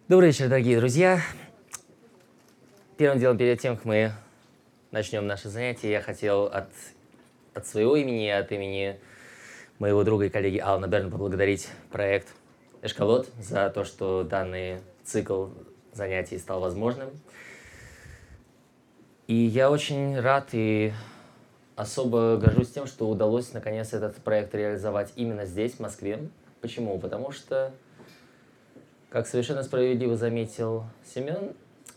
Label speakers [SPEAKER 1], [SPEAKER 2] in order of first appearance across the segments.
[SPEAKER 1] Добрый вечер, дорогие друзья. Первым делом, перед тем, как мы начнем наше занятие, я хотел от своего имени и от имени моего друга и коллеги Алана Берна поблагодарить проект «Эшкалот» за то, что данный цикл занятий стал возможным. И я очень рад и особо горжусь тем, что удалось наконец этот проект реализовать именно здесь, в Москве. Почему? Потому что, как совершенно справедливо заметил Семен,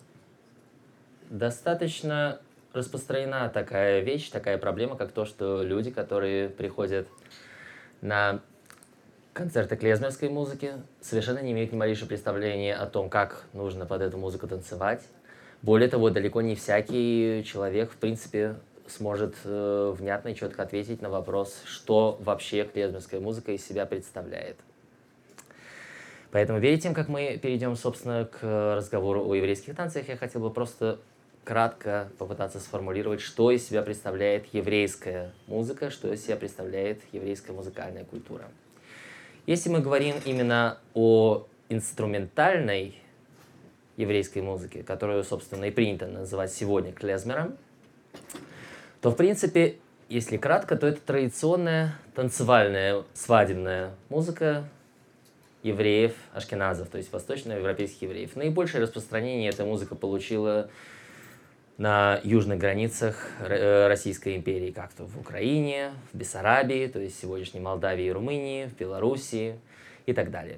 [SPEAKER 1] достаточно распространена такая вещь, такая проблема, как то, что люди, которые приходят на концерты клезмерской музыки, совершенно не имеют ни малейшего представления о том, как нужно под эту музыку танцевать. Более того, далеко не всякий человек, в принципе, сможет внятно и четко ответить на вопрос, что вообще клезмерская музыка из себя представляет. Поэтому перед тем, как мы перейдем, собственно, к разговору о еврейских танцах, я хотел бы просто кратко попытаться сформулировать, что из себя представляет еврейская музыка, что из себя представляет еврейская музыкальная культура. Если мы говорим именно о инструментальной еврейской музыке, которую, собственно, и принято называть сегодня клезмером, то, в принципе, если кратко, то это традиционная танцевальная свадебная музыка евреев ашкеназов, то есть восточноевропейских евреев. Наибольшее распространение эта музыка получила на южных границах Российской империи, как-то в Украине, в Бессарабии, то есть сегодняшней Молдавии и Румынии, в Белоруссии и так далее.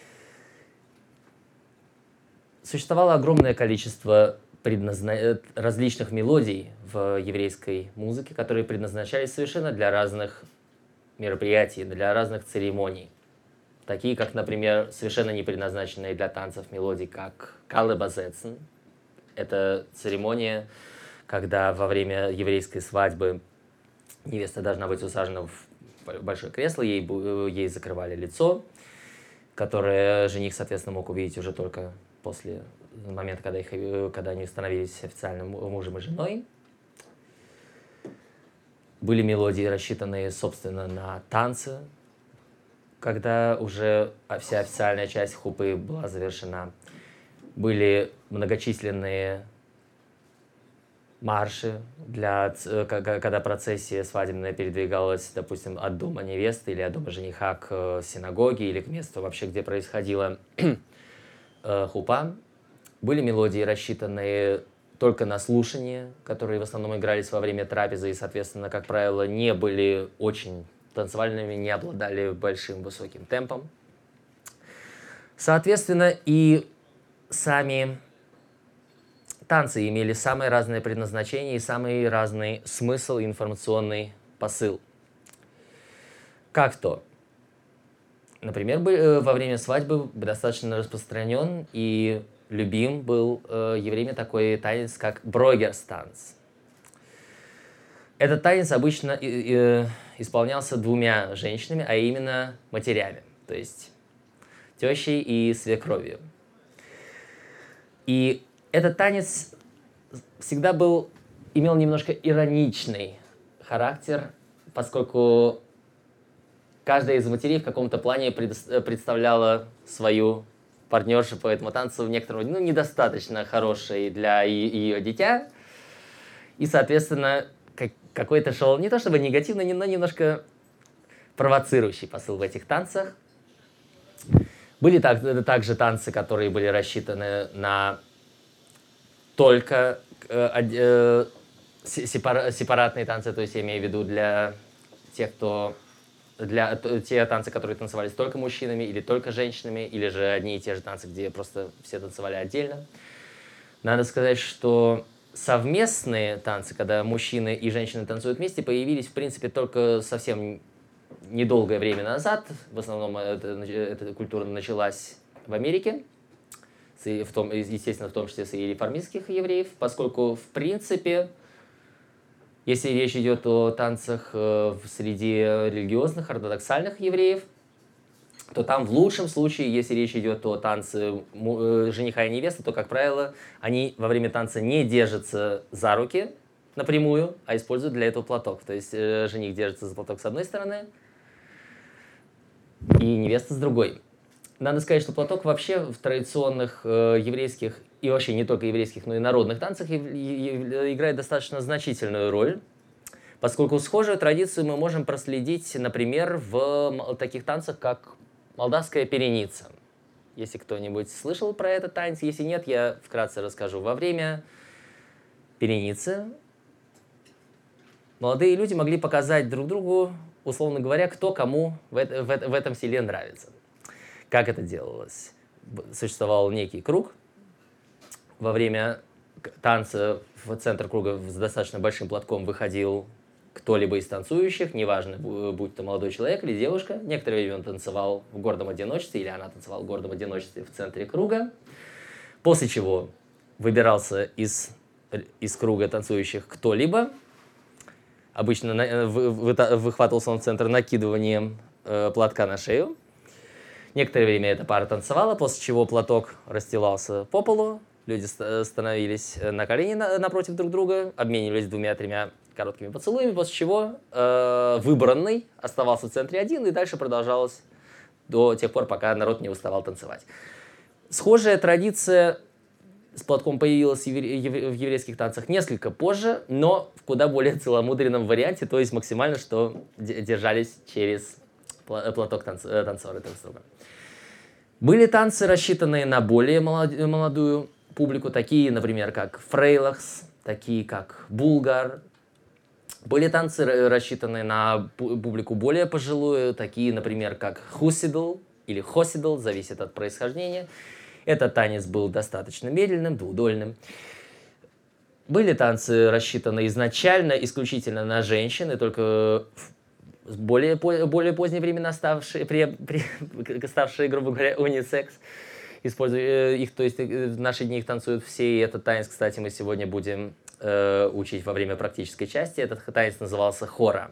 [SPEAKER 1] Существовало огромное количество различных мелодий в еврейской музыке, которые предназначались совершенно для разных мероприятий, для разных церемоний. Такие, как, например, совершенно не предназначенные для танцев мелодии, как «Калебазецен». Это церемония, когда во время еврейской свадьбы невеста должна быть усажена в большое кресло, ей закрывали лицо, которое жених, соответственно, мог увидеть уже только после момента, когда они становились официально мужем и женой. Были мелодии, рассчитанные, собственно, на танцы, когда уже вся официальная часть хупы была завершена. Были многочисленные марши, когда процессия свадебная передвигалась, допустим, от дома невесты или от дома жениха к синагоге или к месту вообще, где происходила хупа. Были мелодии, рассчитанные только на слушание, которые в основном игрались во время трапезы и, соответственно, как правило, не были очень танцевальными, не обладали большим высоким темпом. Соответственно, и сами танцы имели самые разные предназначения и самый разный смысл и информационный посыл. Как то? Например, во время свадьбы достаточно распространен и любим был евреями такой танец, как брогерстанц. Этот танец обычно исполнялся двумя женщинами, а именно матерями, то есть тещей и свекровью. И этот танец всегда имел немножко ироничный характер, поскольку каждая из матерей в каком-то плане представляла свою партнершу по этому танцу в некотором роде, недостаточно хорошей для ее дитя. И, соответственно, какой-то шел не то чтобы негативный, но немножко провоцирующий посыл в этих танцах. Были также танцы, которые были рассчитаны на только сепаратные танцы, то есть я имею в виду для те танцы, которые танцевались только мужчинами или только женщинами, или же одни и те же танцы, где просто все танцевали отдельно. Надо сказать, что совместные танцы, когда мужчины и женщины танцуют вместе, появились, в принципе, только совсем недолгое время назад. В основном эта культура началась в Америке, естественно, в том числе среди реформистских евреев, поскольку, в принципе, если речь идет о танцах среди религиозных, ортодоксальных евреев, то там в лучшем случае, если речь идет о танце жениха и невесты, то, как правило, они во время танца не держатся за руки напрямую, а используют для этого платок. То есть жених держится за платок с одной стороны, и невеста с другой. Надо сказать, что платок вообще в традиционных еврейских, и вообще не только еврейских, но и народных танцах играет достаточно значительную роль, поскольку схожую традицию мы можем проследить, например, в таких танцах, как молдавская переница. Если кто-нибудь слышал про этот танец, если нет, я вкратце расскажу. Во время переницы молодые люди могли показать друг другу, условно говоря, кто кому в этом селе нравится. Как это делалось? Существовал некий круг. Во время танца в центр круга с достаточно большим платком выходил кто-либо из танцующих, неважно, будь то молодой человек или девушка. Некоторое время он танцевал в гордом одиночестве, или она танцевала в гордом одиночестве в центре круга. После чего выбирался из круга танцующих кто-либо. Обычно выхватывался он в центр накидыванием платка на шею. Некоторое время эта пара танцевала, после чего платок расстилался по полу, люди становились на колени напротив друг друга, обменивались 2-3 короткими поцелуями, после чего выбранный оставался в центре один, и дальше продолжалось до тех пор, пока народ не уставал танцевать. Схожая традиция с платком появилась в еврейских танцах несколько позже, но в куда более целомудренном варианте, то есть максимально, что держались через платок танцоры друг с другом. Были танцы, рассчитанные на более молодую публику, такие, например, как фрейлахс, такие, как булгар. Были танцы, рассчитанные на публику более пожилую, такие, например, как хусидл или хосидл, зависит от происхождения. Этот танец был достаточно медленным, двудольным. Были танцы, рассчитанные изначально исключительно на женщин, и только в более поздние времена ставшие, грубо говоря, унисекс. Используя их, то есть в наши дни их танцуют все, и этот танец, кстати, мы сегодня будем учить во время практической части. Этот танец назывался хора.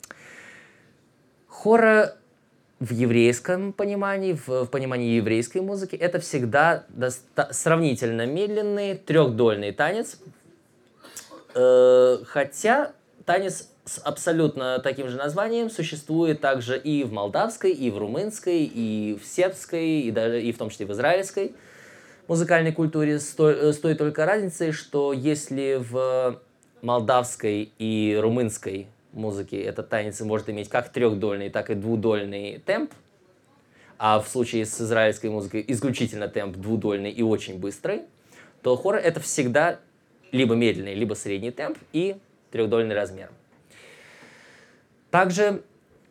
[SPEAKER 1] Хора в еврейском понимании, в понимании еврейской музыки, это всегда сравнительно медленный трехдольный танец, хотя танец с абсолютно таким же названием существует также и в молдавской, и в румынской, и в сербской, и даже и в том числе в израильской музыкальной культуре, с той только разницей, что если в молдавской и румынской музыке этот танец может иметь как трехдольный, так и двудольный темп, а в случае с израильской музыкой исключительно темп двудольный и очень быстрый, то хор это всегда либо медленный, либо средний темп и трехдольный размер. Также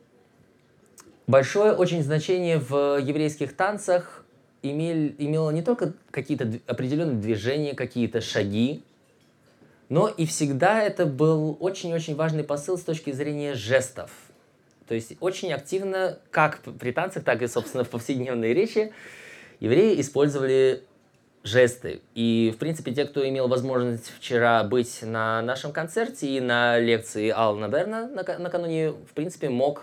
[SPEAKER 1] большое очень значение в еврейских танцах имело не только какие-то определенные движения, какие-то шаги, но и всегда это был очень-очень важный посыл с точки зрения жестов. То есть очень активно, как при танцах, так и, собственно, в повседневной речи, евреи использовали жесты. И, в принципе, те, кто имел возможность вчера быть на нашем концерте и на лекции Алана Берна накануне, в принципе, мог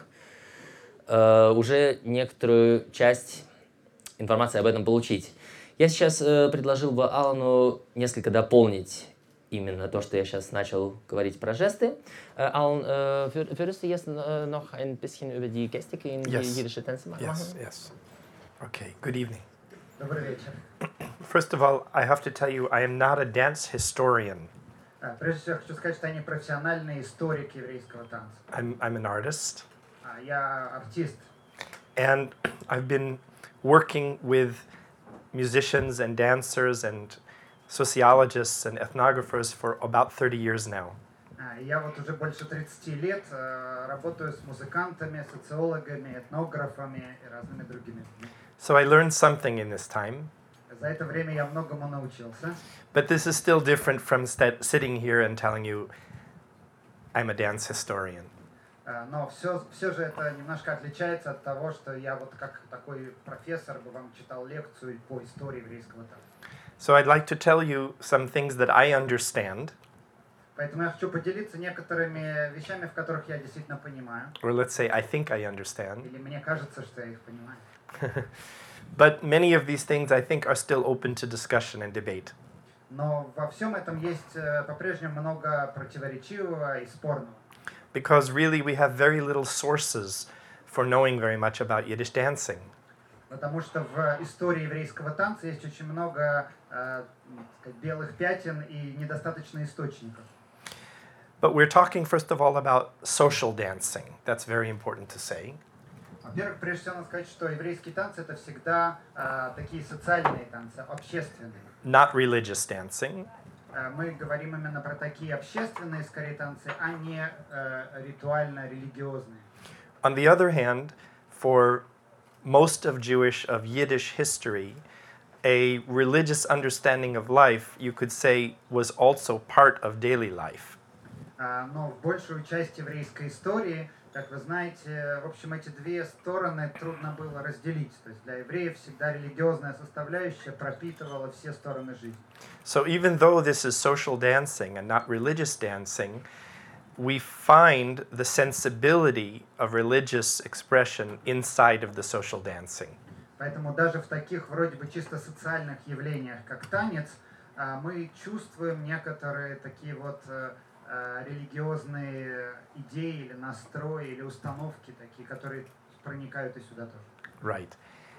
[SPEAKER 1] уже некоторую часть информации об этом получить. Я сейчас предложил бы Алану несколько дополнить именно то, что я сейчас начал говорить про жесты. Alan, würdest du jetzt noch ein bisschen über die Gestik in die jüdische Tänze machen?
[SPEAKER 2] Yes. Okay, good evening.
[SPEAKER 3] Добрый вечер.
[SPEAKER 2] First of all, I have to tell you, I am not a dance historian.
[SPEAKER 3] Прежде всего, хочу сказать, что я не профессиональный историк еврейского танца.
[SPEAKER 2] I'm an artist.
[SPEAKER 3] Я артист.
[SPEAKER 2] And I've been working with musicians and dancers and sociologists and ethnographers for about 30 years now.
[SPEAKER 3] Я вот уже больше 30 лет работаю с музыкантами, социологами, этнографами и разными другими людьми.
[SPEAKER 2] So I learned something in this time.
[SPEAKER 3] За это время я многому научился.
[SPEAKER 2] But this is still different from sitting here and telling you I'm a dance historian.
[SPEAKER 3] Но все же это немножко отличается от того, что я вот как такой профессор бы вам читал лекцию по истории еврейского танца.
[SPEAKER 2] So I'd like to tell you some things that I understand.
[SPEAKER 3] Поэтому я хочу поделиться некоторыми вещами, в которых я действительно понимаю.
[SPEAKER 2] Or let's say I think I understand.
[SPEAKER 3] Или мне кажется, что я их понимаю.
[SPEAKER 2] But many of these things I think are still open to discussion and debate.
[SPEAKER 3] Но во всем этом есть по-прежнему много противоречивого и спорного.
[SPEAKER 2] Because really we have very little sources for knowing very much about Yiddish dancing.
[SPEAKER 3] Потому что в истории еврейского танца есть очень много белых пятен и недостаточно источников.
[SPEAKER 2] But we're talking, first of all, about social dancing. That's very important to say.
[SPEAKER 3] Во-первых, прежде всего, надо сказать, что еврейские танцы это всегда такие социальные танцы, общественные.
[SPEAKER 2] Not religious dancing.
[SPEAKER 3] Мы говорим именно про такие общественные, скорее, танцы, а не ритуально-религиозные.
[SPEAKER 2] On the other hand, for most of Yiddish history, a religious understanding of life, you could say, was also part of daily life.
[SPEAKER 3] Но в большую часть еврейской истории, как вы знаете, в общем, эти две стороны трудно было разделить. То есть для евреев всегда религиозная составляющая пропитывала все стороны жизни.
[SPEAKER 2] So even though this is social dancing and not religious dancing, we find the sensibility of religious expression inside of the social dancing.
[SPEAKER 3] Поэтому даже в таких вроде бы чисто социальных явлениях, как танец, мы чувствуем некоторые такие вот религиозные идеи или настрои, или установки такие, которые проникают и сюда тоже.
[SPEAKER 2] Right.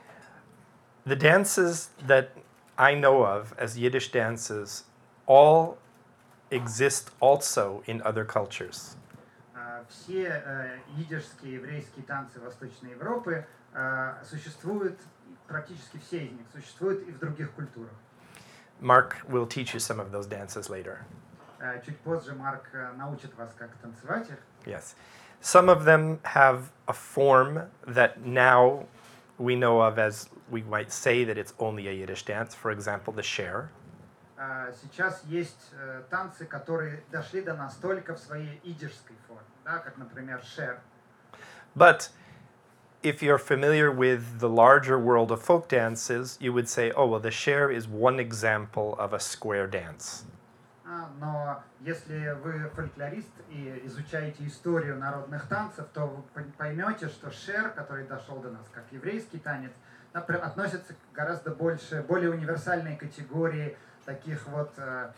[SPEAKER 2] The dances that I know of as Yiddish dances all exist also in other cultures.
[SPEAKER 3] Все идишские еврейские танцы Восточной Европы существуют, практически все из них существуют и в других культурах.
[SPEAKER 2] Mark will teach you some of those dances later.
[SPEAKER 3] Чуть позже Марк научит вас, как танцевать их.
[SPEAKER 2] Yes. Some of them have a form that now we know of as, we might say that it's only a Yiddish dance. For example, the Sher.
[SPEAKER 3] Сейчас есть танцы, которые дошли до нас только в своей идишской форме, да, как, например, шер.
[SPEAKER 2] But if you're familiar with the larger world of folk dances, you would say, oh, well, the Sher is one example of a square dance.
[SPEAKER 3] Но если вы фольклорист и изучаете историю народных танцев, то вы поймете, что шер, который дошел до нас как еврейский танец, относится к гораздо более универсальной категории таких вот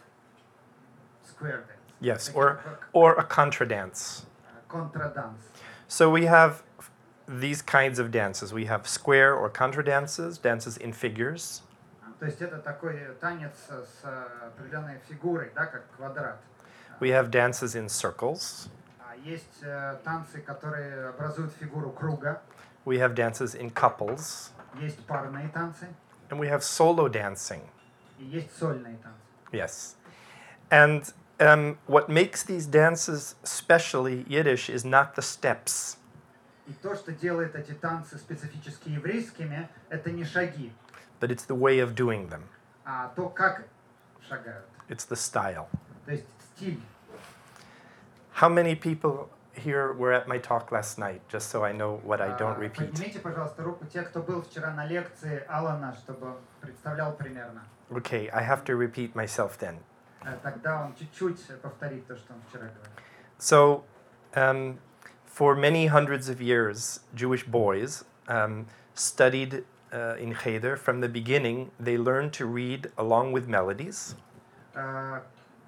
[SPEAKER 3] square dance.
[SPEAKER 2] Yes, or a contra dance.
[SPEAKER 3] Контраданс.
[SPEAKER 2] So we have these kinds of dances. We have square or contra dances, dances in figures.
[SPEAKER 3] То есть это такой танец с определенной фигурой, да, как квадрат.
[SPEAKER 2] We have dances in circles.
[SPEAKER 3] Есть танцы, которые образуют фигуру круга.
[SPEAKER 2] We have dances in couples.
[SPEAKER 3] Есть парные танцы.
[SPEAKER 2] And we have solo dancing.
[SPEAKER 3] И есть сольные танцы.
[SPEAKER 2] Yes. And what makes these dances specially Yiddish is not the steps.
[SPEAKER 3] И то, что делает эти танцы специфически еврейскими, это не шаги,
[SPEAKER 2] But it's the way of doing them.
[SPEAKER 3] а то, как шагают.
[SPEAKER 2] It's the style.
[SPEAKER 3] То есть стиль.
[SPEAKER 2] How many people here were at my talk last night, just so I know what I don't repeat?
[SPEAKER 3] Поднимите, пожалуйста, руку те, кто был вчера на лекции Алана, чтобы он представлял примерно.
[SPEAKER 2] Okay, I have to repeat myself then.
[SPEAKER 3] Тогда он чуть-чуть повторит то, что он вчера говорил.
[SPEAKER 2] So, for many hundreds of years, Jewish boys studied in Cheder. From the beginning, they learned to read along with melodies.
[SPEAKER 3] В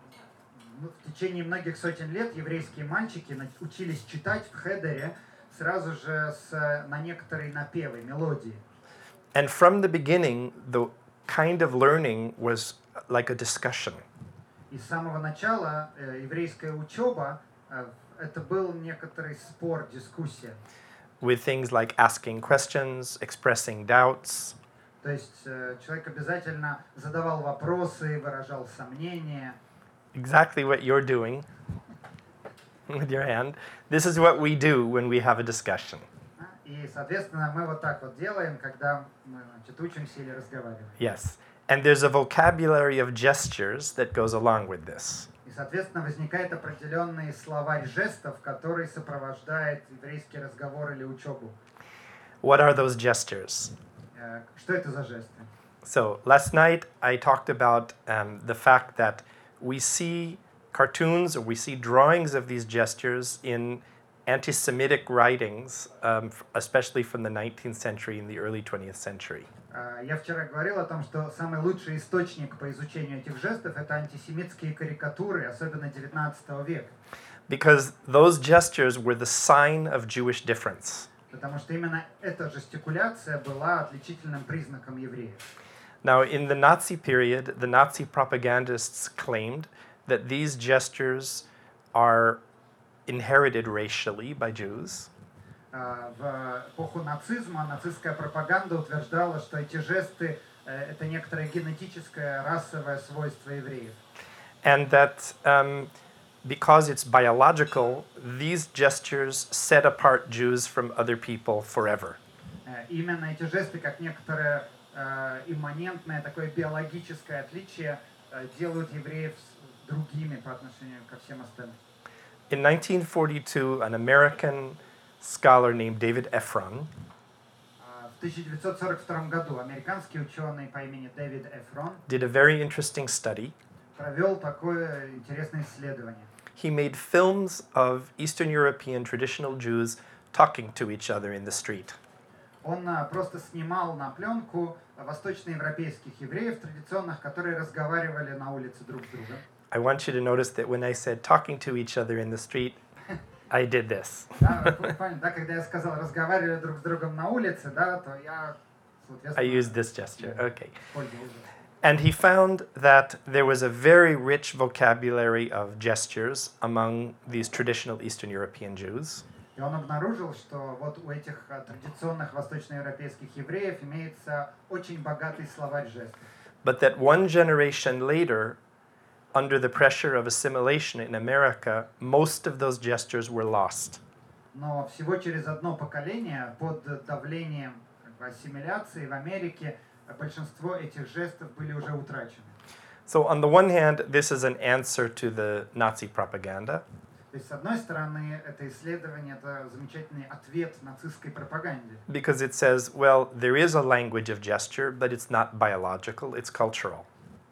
[SPEAKER 3] течение многих сотен лет еврейские мальчики учились читать в хедере сразу же на некоторые напевы, мелодии.
[SPEAKER 2] And from the beginning, the kind of learning was like a discussion.
[SPEAKER 3] И с самого начала еврейская учеба это был некоторый спор, дискуссия.
[SPEAKER 2] With things like asking questions, expressing doubts.
[SPEAKER 3] То есть человек обязательно задавал вопросы, выражал сомнения.
[SPEAKER 2] Exactly what you're doing with your hand. This is what we do when we have a discussion.
[SPEAKER 3] И, соответственно, мы вот так вот делаем, когда мы, учимся или разговариваем.
[SPEAKER 2] Yes. And there's a vocabulary of gestures that goes along with this.
[SPEAKER 3] И, соответственно, возникает определенный словарь жестов, который сопровождает еврейский разговор или учебу.
[SPEAKER 2] What are those gestures?
[SPEAKER 3] Что это за жесты?
[SPEAKER 2] So last night I talked about the fact that we see cartoons or we see drawings of these gestures in anti-Semitic writings, especially from the 19th century and the early 20th century.
[SPEAKER 3] Я вчера говорил о том, что самый лучший источник по изучению этих жестов это антисемитские карикатуры, особенно XIX века.
[SPEAKER 2] Because those gestures were the sign of Jewish difference.
[SPEAKER 3] Потому что именно эта жестикуляция была отличительным признаком евреев.
[SPEAKER 2] Now, in the Nazi period, the Nazi propagandists claimed that these gestures are inherited racially by Jews,
[SPEAKER 3] В эпоху нацизма нацистская пропаганда утверждала, что эти жесты это некоторое генетическое расовое свойство евреев.
[SPEAKER 2] and that because it's biological, these gestures set apart Jews from other people forever.
[SPEAKER 3] Именно эти жесты, как некоторое имманентное такое биологическое отличие, делают евреев другими по отношению ко всем остальным.
[SPEAKER 2] In 1942, an American scholar named David Efron
[SPEAKER 3] В 1942 году американский ученый по имени Дэвид Эфрон
[SPEAKER 2] did a very interesting study.
[SPEAKER 3] провел такое интересное исследование.
[SPEAKER 2] He made films of Eastern European traditional Jews talking to each other in the street.
[SPEAKER 3] Он просто снимал на пленку восточноевропейских евреев традиционных, которые разговаривали на улице друг с другом.
[SPEAKER 2] I want you to notice that when I said talking to each other in the street, I did this.
[SPEAKER 3] Да, вы поняли, да, когда я сказал разговаривали друг с другом на улице, да, то я,
[SPEAKER 2] I
[SPEAKER 3] соответственно,
[SPEAKER 2] used this gesture. Okay.
[SPEAKER 3] пользовался.
[SPEAKER 2] And he found that there was a very rich vocabulary of gestures among these traditional Eastern European Jews.
[SPEAKER 3] И он обнаружил, что вот у этих традиционных восточноевропейских евреев имеется очень богатый словарь жестов.
[SPEAKER 2] But that one generation later, under the pressure of assimilation in America, most of those gestures were lost.
[SPEAKER 3] Но всего через одно поколение под давлением ассимиляции в Америке большинство этих жестов были уже утрачены.
[SPEAKER 2] So, on the one hand, this is an answer to the Nazi propaganda.
[SPEAKER 3] То есть, с одной стороны, это исследование, это замечательный ответ нацистской пропаганде.
[SPEAKER 2] Because it says, well, there is a language of gesture, but it's not biological, it's cultural.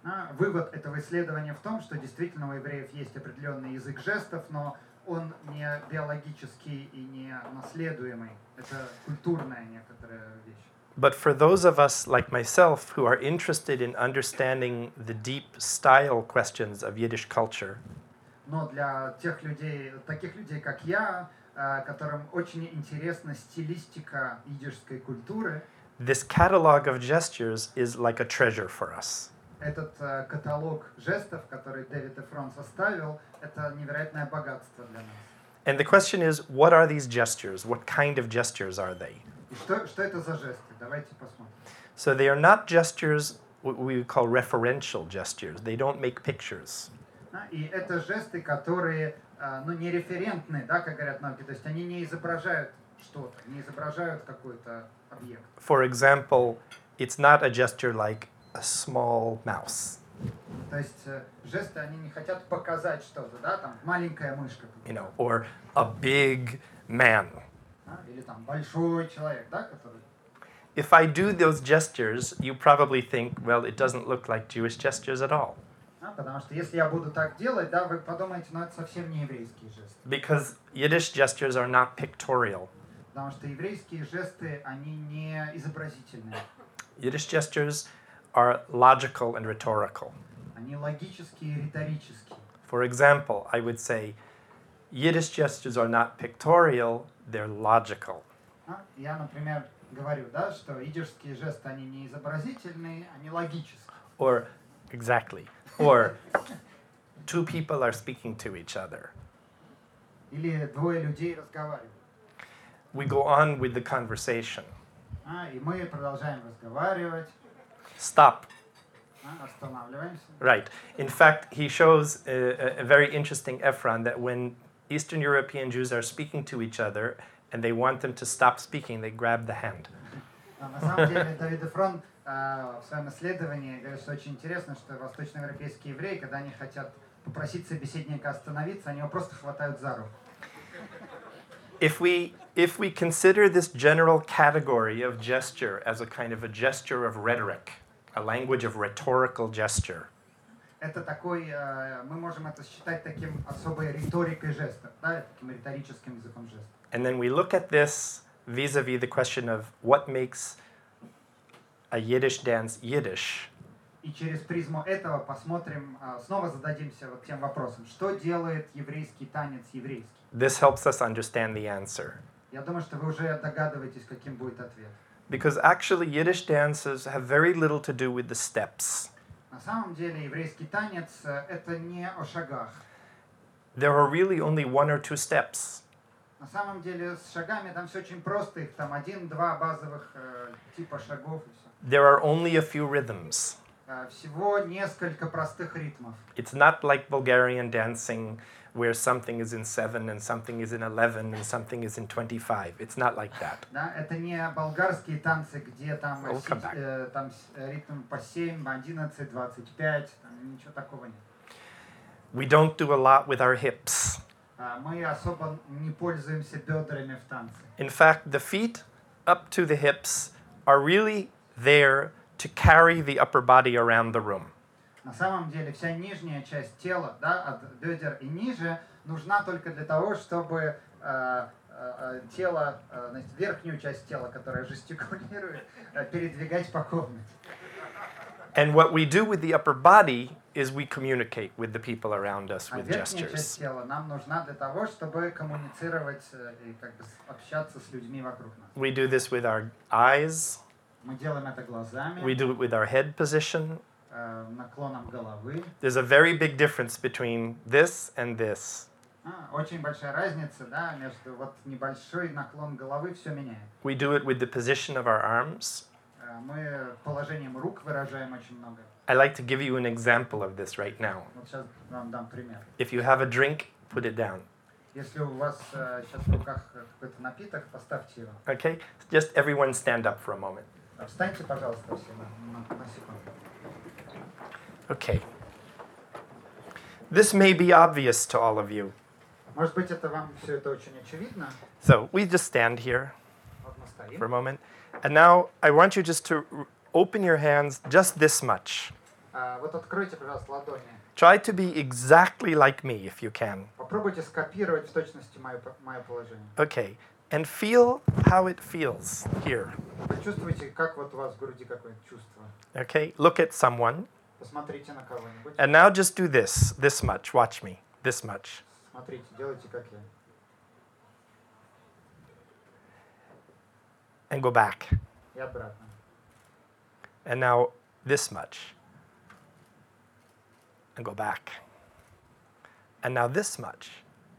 [SPEAKER 3] Вывод этого исследования в том, что действительно у евреев есть определенный язык жестов, но он не биологический и не наследуемый. Это культурная некоторая вещь.
[SPEAKER 2] But for those of us like myself who are interested in understanding the deep style questions of Yiddish culture,
[SPEAKER 3] Но для тех людей, таких людей, как я, которым очень интересна стилистика идишской культуры,
[SPEAKER 2] this catalog of gestures is like a treasure for us.
[SPEAKER 3] этот каталог жестов, который Дэвид Эфрон составил, это невероятное богатство для нас.
[SPEAKER 2] And the question is, what are these gestures? What kind of gestures are they?
[SPEAKER 3] И что это за жесты? Давайте посмотрим.
[SPEAKER 2] So they are not gestures what we would call referential gestures. They don't make pictures.
[SPEAKER 3] И это жесты, которые ну, не референтны, да, как говорят науки, то есть они не изображают что-то, не изображают какой-то объект.
[SPEAKER 2] For example, it's not a gesture like a small mouse,
[SPEAKER 3] То есть жесты, они не хотят показать что-то, да, там маленькая мышка,
[SPEAKER 2] you know, or a big man.
[SPEAKER 3] или там большой человек, да, который...
[SPEAKER 2] If I do those gestures, you probably think, well, it doesn't look like Jewish gestures at all.
[SPEAKER 3] Потому что если я буду так делать, да, вы подумаете, ну это совсем не еврейские жесты.
[SPEAKER 2] Because Yiddish gestures are not pictorial.
[SPEAKER 3] Потому что еврейские жесты, они не изобразительные.
[SPEAKER 2] Yiddish gestures are logical and rhetorical.
[SPEAKER 3] Они логические и риторические.
[SPEAKER 2] For example, I would say, Yiddish gestures are not pictorial, they're logical.
[SPEAKER 3] Я, например, говорю, да, что идишские жесты, они не изобразительные, они логические.
[SPEAKER 2] Or, exactly. Or, two people are speaking to each other.
[SPEAKER 3] Или двое людей разговаривают.
[SPEAKER 2] We go on with the conversation.
[SPEAKER 3] И мы продолжаем разговаривать,
[SPEAKER 2] Stop.
[SPEAKER 3] останавливаемся.
[SPEAKER 2] Right. In fact, he shows a very interesting Ephron that when Eastern European Jews are speaking to each other and they want them to stop speaking, they grab the hand.
[SPEAKER 3] На самом деле, Давид Эфрон в своем исследовании говорит, что очень интересно, что восточноевропейские евреи, когда они хотят попросить собеседника остановиться, они его просто хватают за руку.
[SPEAKER 2] If we consider this general category of gesture as a kind of a gesture of rhetoric, a language of rhetorical gesture,
[SPEAKER 3] Это такой, мы можем это считать таким особой риторикой жестов, да, таким риторическим языком жестов.
[SPEAKER 2] and then we look at this vis-a-vis the question of what makes a Yiddish dance Yiddish,
[SPEAKER 3] И через призму этого посмотрим, снова зададимся вот тем вопросом, что делает еврейский танец еврейский.
[SPEAKER 2] this helps us understand the answer.
[SPEAKER 3] Я думаю, что вы уже догадываетесь, каким будет ответ.
[SPEAKER 2] Because actually, Yiddish dances have very little to do with the steps.
[SPEAKER 3] На самом деле еврейский танец это не о шагах.
[SPEAKER 2] There are really only one or two steps.
[SPEAKER 3] На самом деле с шагами там все очень просто, их там 1-2 базовых типа шагов и все.
[SPEAKER 2] There are only a few rhythms.
[SPEAKER 3] Всего несколько простых ритмов.
[SPEAKER 2] It's not like Bulgarian dancing where something is in 7 and something is in 11 and something is in 25. It's not like that.
[SPEAKER 3] Да, это не болгарские танцы, где там,
[SPEAKER 2] Welcome back.
[SPEAKER 3] там ритм по 7, 11, 25, там ничего такого нет.
[SPEAKER 2] We don't do a lot with our hips.
[SPEAKER 3] Мы особо не пользуемся бедрами в танце.
[SPEAKER 2] In fact, the feet up to the hips are really there to carry the upper body around the room.
[SPEAKER 3] На самом деле вся нижняя часть тела, да, от бедер и ниже, нужна только для того, чтобы тело, значит, верхнюю часть тела, которая жестикулирует, передвигать по комнате.
[SPEAKER 2] And what we do with the upper body is we communicate with the people around us with
[SPEAKER 3] Верхняя часть
[SPEAKER 2] gestures.
[SPEAKER 3] тела нам нужна для того, чтобы коммуницировать и как бы общаться с людьми вокруг нас.
[SPEAKER 2] We do this with our eyes.
[SPEAKER 3] Мы делаем это глазами,
[SPEAKER 2] We do it with our head position.
[SPEAKER 3] наклоном головы.
[SPEAKER 2] There's a very big difference between this and this.
[SPEAKER 3] Очень большая разница, да, между вот небольшой наклон головы все меняет.
[SPEAKER 2] We do it with the position of our arms.
[SPEAKER 3] Мы положением рук выражаем очень много.
[SPEAKER 2] I like to give you an example of this right now.
[SPEAKER 3] Вот сейчас вам дам пример.
[SPEAKER 2] If you have a drink, put it down.
[SPEAKER 3] Если у вас сейчас в руках какой-то напиток, поставьте его.
[SPEAKER 2] Okay? Just everyone stand up for a moment.
[SPEAKER 3] Встаньте, пожалуйста, все на секунду.
[SPEAKER 2] Okay. This may be obvious to all of you.
[SPEAKER 3] Может быть, это вам все это очень очевидно.
[SPEAKER 2] So we just stand here
[SPEAKER 3] Вот мы
[SPEAKER 2] for a
[SPEAKER 3] стоим.
[SPEAKER 2] moment. And now I want you just to open your hands just this much.
[SPEAKER 3] Вот откройте, пожалуйста, ладони.
[SPEAKER 2] Try to be exactly like me if you can.
[SPEAKER 3] Попробуйте скопировать в точности мое положение.
[SPEAKER 2] Okay. And feel how it feels here.
[SPEAKER 3] Почувствуйте, как вот у вас в груди какое-то чувство.
[SPEAKER 2] Okay? Look at someone.
[SPEAKER 3] Посмотрите на кого-нибудь.
[SPEAKER 2] And now just do this much. Watch me. This much.
[SPEAKER 3] Смотрите, делайте как я.
[SPEAKER 2] And go back.
[SPEAKER 3] И обратно.
[SPEAKER 2] And now this much. And go back. And now this much.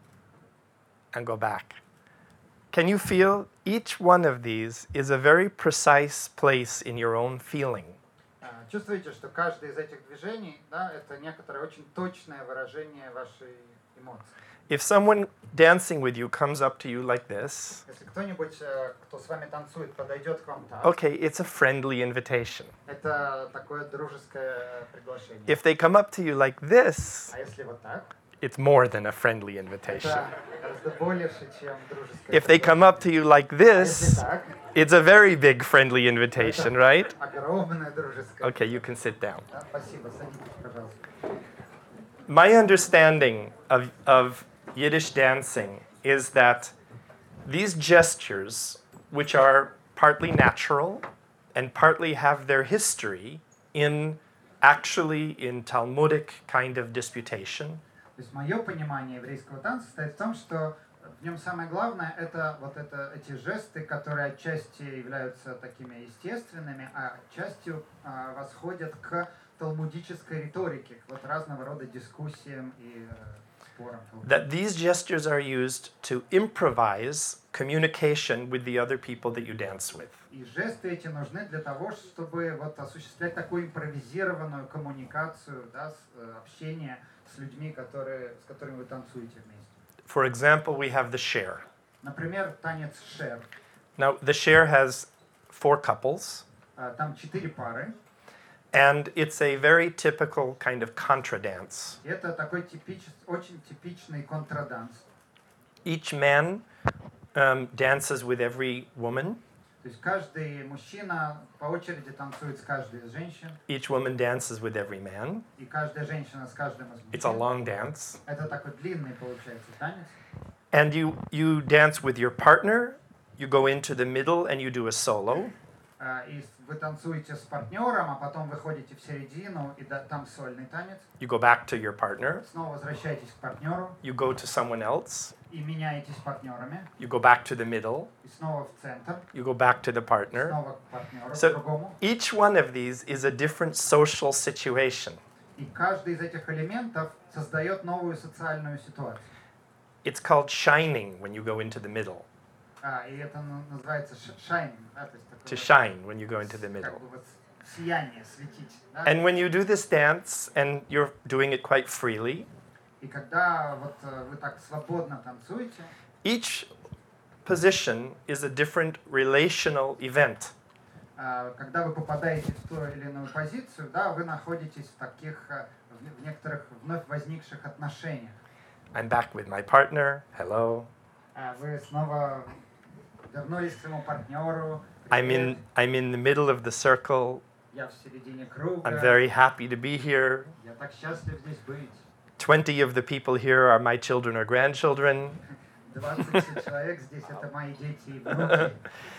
[SPEAKER 2] And go back. Can you feel each one of these is a very precise place in your own feeling?
[SPEAKER 3] Чувствуете, что каждое из этих движений, да, это некоторое очень точное выражение вашей эмоции.
[SPEAKER 2] If someone dancing with you comes up to you like this,
[SPEAKER 3] Если кто-нибудь, кто с вами танцует, подойдет к вам так,
[SPEAKER 2] okay, it's a friendly invitation.
[SPEAKER 3] это такое дружеское приглашение.
[SPEAKER 2] If they come up to you like this,
[SPEAKER 3] А если вот так,
[SPEAKER 2] it's more than a friendly invitation.
[SPEAKER 3] это гораздо больше, чем дружеское
[SPEAKER 2] If they come up to you like
[SPEAKER 3] А если
[SPEAKER 2] this,
[SPEAKER 3] так,
[SPEAKER 2] it's a very big friendly invitation, right?
[SPEAKER 3] огромное дружеское.
[SPEAKER 2] Okay, you can sit down.
[SPEAKER 3] Да, спасибо, садитесь, пожалуйста.
[SPEAKER 2] My understanding of Yiddish dancing is that these gestures, which are partly natural and partly have their history in Talmudic kind of disputation,
[SPEAKER 3] То есть мое понимание еврейского танца состоит в том, что в нем самое главное это эти жесты, которые отчасти являются такими естественными, а отчасти восходят к талмудической риторике, к вот разного рода дискуссиям и спорам.
[SPEAKER 2] that these gestures are used to improvise communication with the other people that you dance with.
[SPEAKER 3] И жесты эти нужны для того, чтобы вот осуществлять такую импровизированную коммуникацию, да, общение с людьми, с которыми вы танцуете вместе.
[SPEAKER 2] For example, we have the share.
[SPEAKER 3] Например, танец шер.
[SPEAKER 2] Now, the share has 4 couples,
[SPEAKER 3] Там 4 пары.
[SPEAKER 2] and it's a very typical kind of contra dance.
[SPEAKER 3] И это такой очень типичный контраданс.
[SPEAKER 2] Each man dances with every woman.
[SPEAKER 3] То есть каждый мужчина по очереди танцует с каждой из женщин,
[SPEAKER 2] Each woman dances with every man.
[SPEAKER 3] и каждая женщина с каждым из
[SPEAKER 2] It's a
[SPEAKER 3] мужчин.
[SPEAKER 2] long dance.
[SPEAKER 3] Это такой длинный получается танец.
[SPEAKER 2] And you dance with your partner. You go into the middle and you do a solo.
[SPEAKER 3] И вы танцуете с партнером, а потом выходите в середину, и там сольный танец.
[SPEAKER 2] You go back to your partner.
[SPEAKER 3] Снова возвращаетесь к партнеру
[SPEAKER 2] You go to someone else.
[SPEAKER 3] и меняетесь партнерами.
[SPEAKER 2] You go back to the middle.
[SPEAKER 3] И снова в центр,
[SPEAKER 2] You go back to the partner.
[SPEAKER 3] снова к партнеру,
[SPEAKER 2] So
[SPEAKER 3] к другому.
[SPEAKER 2] each one of these is a different social situation.
[SPEAKER 3] И каждый из этих элементов создает новую социальную ситуацию.
[SPEAKER 2] It's called shining when you go into the middle.
[SPEAKER 3] И это называется shining, да, то есть
[SPEAKER 2] To
[SPEAKER 3] такое
[SPEAKER 2] shine when you go into the
[SPEAKER 3] как
[SPEAKER 2] middle.
[SPEAKER 3] бы вот сияние, светить. Да?
[SPEAKER 2] And when you do this dance and you're doing it quite freely,
[SPEAKER 3] И когда вот вы так свободно танцуете,
[SPEAKER 2] each position is a different relational event.
[SPEAKER 3] когда вы попадаете в ту или иную позицию, да, вы находитесь в таких, в некоторых вновь возникших отношениях.
[SPEAKER 2] I'm back with my partner. Hello.
[SPEAKER 3] Вы снова вернулись к своему партнеру.
[SPEAKER 2] I'm
[SPEAKER 3] Привет.
[SPEAKER 2] in the middle of the circle.
[SPEAKER 3] Я в середине круга.
[SPEAKER 2] I'm very happy to be here.
[SPEAKER 3] Я так счастлив здесь быть.
[SPEAKER 2] 20 of the people here are my children or grandchildren.
[SPEAKER 3] 20 человек здесь, это мои дети и внуки.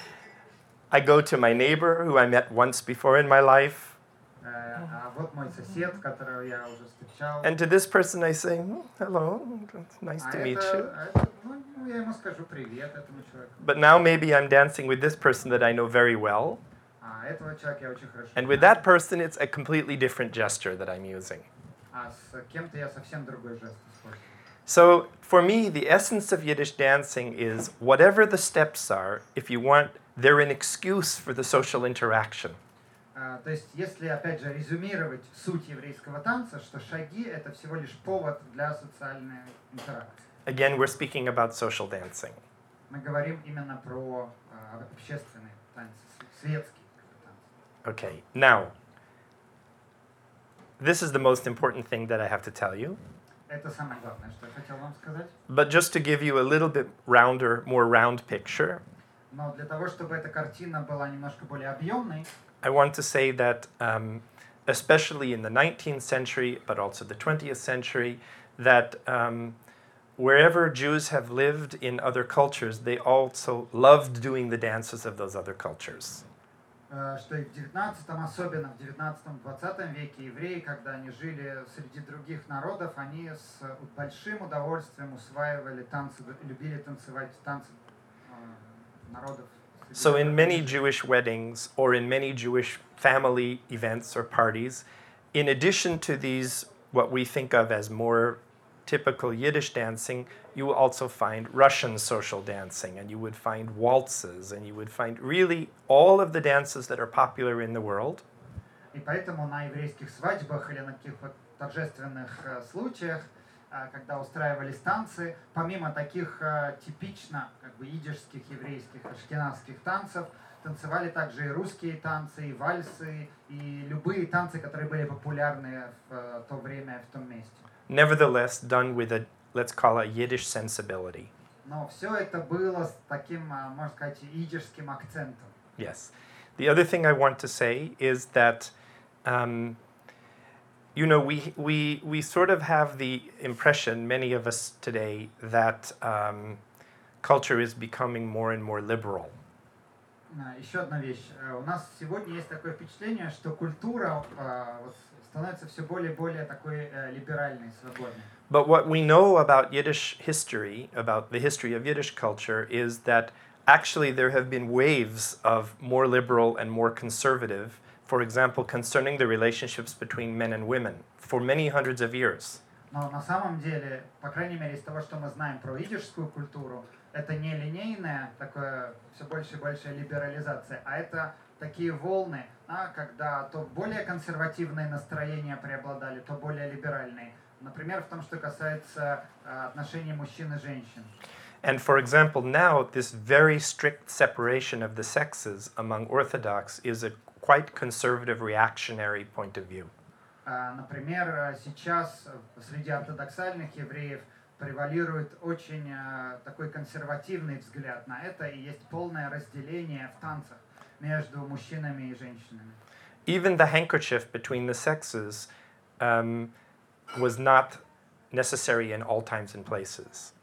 [SPEAKER 2] I go to my neighbor who I met once before in my life.
[SPEAKER 3] А вот мой сосед, которого я уже встречал.
[SPEAKER 2] And to this person I say, hello, it's nice
[SPEAKER 3] А
[SPEAKER 2] to meet
[SPEAKER 3] это,
[SPEAKER 2] you.
[SPEAKER 3] ну, я ему скажу привет этому человеку.
[SPEAKER 2] But now maybe I'm dancing with this person that I know very well.
[SPEAKER 3] А этого человека я очень хорошо
[SPEAKER 2] And with
[SPEAKER 3] знаю.
[SPEAKER 2] that person, it's a completely different gesture that I'm using.
[SPEAKER 3] А с кем-то я совсем другой жест использую.
[SPEAKER 2] So for me, the essence of Yiddish dancing is whatever the steps are, if you want, they're an excuse for the social interaction.
[SPEAKER 3] То есть, если, опять же, резюмировать суть еврейского танца, что шаги — это всего лишь повод для социальной интеракции.
[SPEAKER 2] Again, we're speaking about social dancing.
[SPEAKER 3] Мы говорим именно про общественный танец, светский танец.
[SPEAKER 2] Okay, now, this is the most important thing that I have to tell you.
[SPEAKER 3] Это самое главное, что я хотел вам сказать.
[SPEAKER 2] But just to give you a little bit rounder, more round picture,
[SPEAKER 3] Но для того, чтобы эта картина была немножко более объемной,
[SPEAKER 2] I want to say that, especially in the 19th century, but also the 20th century, that wherever Jews have lived in other cultures, they also loved doing the dances of those other cultures.
[SPEAKER 3] что и в 19-м, особенно в 19-20 веке, евреи, когда они жили среди других народов, они с большим удовольствием усваивали танцы, любили танцевать танцы народов.
[SPEAKER 2] So in many Jewish weddings or in many Jewish family events or parties, in addition to these, what we think of as more typical Yiddish dancing, you will also find Russian social dancing, and you would find waltzes, and you would find really all of the dances that are popular in the world.
[SPEAKER 3] И поэтому на еврейских свадьбах или на таких вот торжественных случаях, когда устраивались танцы, помимо таких типично как бы идишских, еврейских, ашкеназских танцев, танцевали также и русские танцы, и вальсы, и любые танцы, которые были популярны в то время и в том месте.
[SPEAKER 2] Nevertheless, done with a, let's call it, Yiddish sensibility.
[SPEAKER 3] Но все это было с таким, можно сказать, идишским акцентом.
[SPEAKER 2] Yes. The other thing I want to say is that, you know, we sort of have the impression, many of us today, that culture is becoming more and more liberal.
[SPEAKER 3] Еще одна вещь. У нас сегодня есть такое впечатление, что культура становится все более и более такой либеральной, свободной.
[SPEAKER 2] But what we know about Yiddish history, about the history of Yiddish culture, is that actually there have been waves of more liberal and more conservative, for example, concerning the relationships between men and women, for many hundreds of years.
[SPEAKER 3] Но на самом деле, по крайней мере, из того, что мы знаем про идишскую культуру, это не линейная, такая все больше и больше либерализация, а это такие волны, когда то более консервативные настроения преобладали, то более либеральные. Например, в том, что касается отношений мужчин и женщин.
[SPEAKER 2] And for example, now this very strict separation of the sexes among Orthodox is a quite conservative reactionary point of view.
[SPEAKER 3] Например, сейчас среди ортодоксальных евреев превалирует очень такой консервативный взгляд на это, и есть полное разделение в танцах между мужчинами и женщинами.
[SPEAKER 2] Even the handkerchief between the sexes was not necessary in all times and places.